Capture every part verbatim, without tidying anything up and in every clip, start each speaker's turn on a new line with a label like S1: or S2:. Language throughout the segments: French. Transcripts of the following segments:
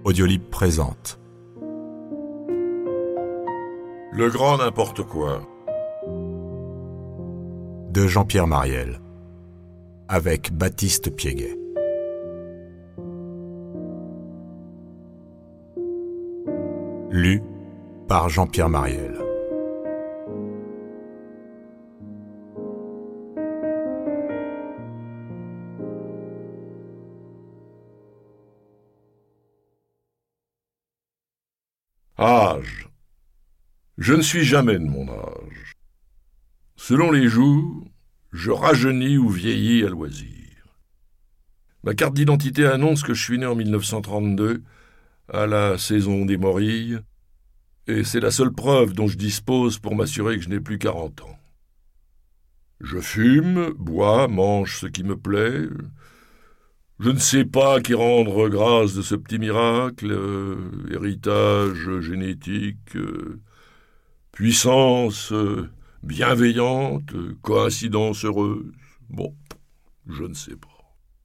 S1: Audiolib présente
S2: Le grand n'importe quoi
S1: de Jean-Pierre Marielle avec Baptiste Piéguet. Lu par Jean-Pierre Marielle.
S2: Âge. Je ne suis jamais de mon âge. Selon les jours, je rajeunis ou vieillis à loisir. Ma carte d'identité annonce que je suis né en mille neuf cent trente-deux, à la saison des morilles, et c'est la seule preuve dont je dispose pour m'assurer que je n'ai plus quarante ans. Je fume, bois, mange ce qui me plaît. Je ne sais pas qui rendre grâce de ce petit miracle, euh, héritage génétique, euh, puissance euh, bienveillante, euh, coïncidence heureuse. Bon, je ne sais pas.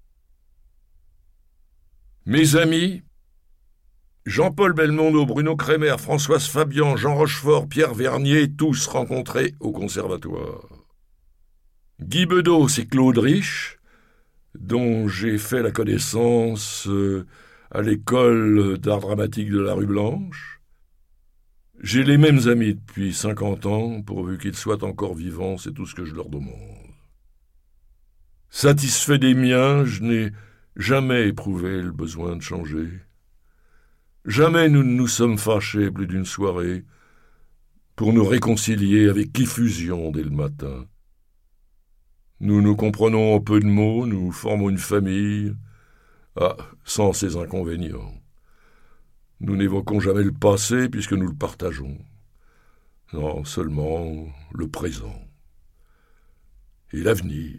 S2: Mes amis, Jean-Paul Belmondo, Bruno Kremer, Françoise Fabian, Jean Rochefort, Pierre Vernier, tous rencontrés au conservatoire. Guy Bedos et Claude Rich, dont j'ai fait la connaissance euh, à l'école d'art dramatique de la rue Blanche. J'ai les mêmes amis depuis cinquante ans, pourvu qu'ils soient encore vivants, c'est tout ce que je leur demande. Satisfait des miens, je n'ai jamais éprouvé le besoin de changer. Jamais nous ne nous sommes fâchés plus d'une soirée pour nous réconcilier avec effusion dès le matin. Nous nous comprenons en peu de mots, nous formons une famille, ah, sans ces inconvénients. Nous n'évoquons jamais le passé puisque nous le partageons. Non, seulement le présent et l'avenir.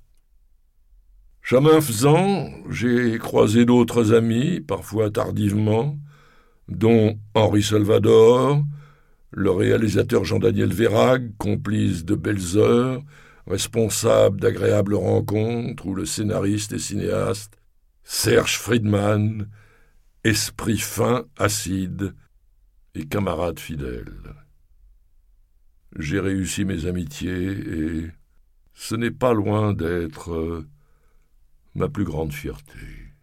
S2: Chemin faisant, j'ai croisé d'autres amis, parfois tardivement, dont Henri Salvador, le réalisateur Jean-Daniel Vérag, complice de belles heures, responsable d'agréables rencontres, ou le scénariste et cinéaste Serge Friedman, esprit fin, acide et camarade fidèle. J'ai réussi mes amitiés et ce n'est pas loin d'être euh, ma plus grande fierté.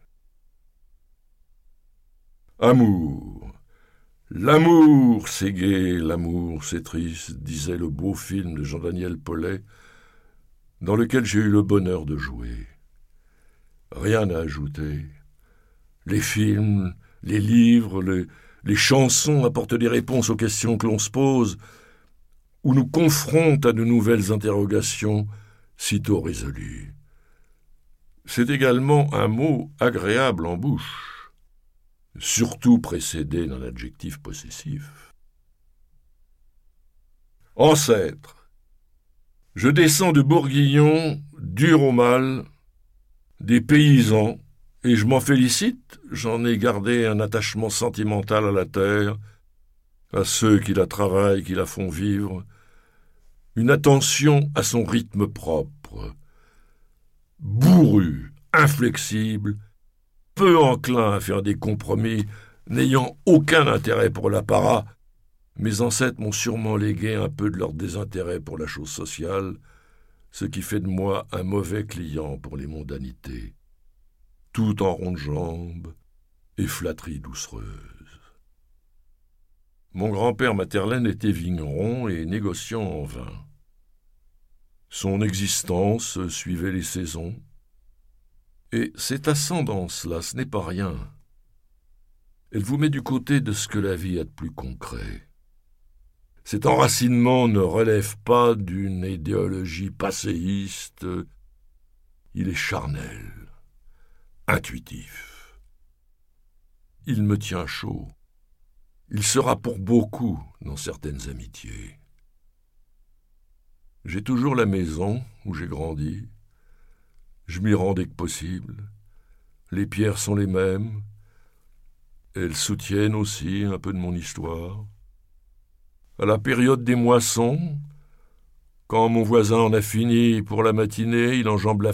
S2: Amour. L'amour, c'est gai, l'amour, c'est triste, disait le beau film de Jean-Daniel Paulet, dans lequel j'ai eu le bonheur de jouer. Rien à ajouter. Les films, les livres, les, les chansons apportent des réponses aux questions que l'on se pose, ou nous confrontent à de nouvelles interrogations sitôt résolues. C'est également un mot agréable en bouche, surtout précédé d'un adjectif possessif. Ancêtre. Je descends de Bourguignon, dur au mal, des paysans, et je m'en félicite, j'en ai gardé un attachement sentimental à la terre, à ceux qui la travaillent, qui la font vivre, une attention à son rythme propre, bourru, inflexible, peu enclin à faire des compromis, n'ayant aucun intérêt pour l'apparat. Mes ancêtres m'ont sûrement légué un peu de leur désintérêt pour la chose sociale, ce qui fait de moi un mauvais client pour les mondanités, tout en ronde jambe et flatterie doucereuse. Mon grand-père Materlen était vigneron et négociant en vin. Son existence suivait les saisons, et cette ascendance-là, ce n'est pas rien. Elle vous met du côté de ce que la vie a de plus concret. Cet enracinement ne relève pas d'une idéologie passéiste, il est charnel, intuitif. Il me tient chaud. Il sera pour beaucoup dans certaines amitiés. J'ai toujours la maison où j'ai grandi. Je m'y rends dès que possible. Les pierres sont les mêmes. Elles soutiennent aussi un peu de mon histoire. À la période des moissons, quand mon voisin en a fini pour la matinée, il enjambe la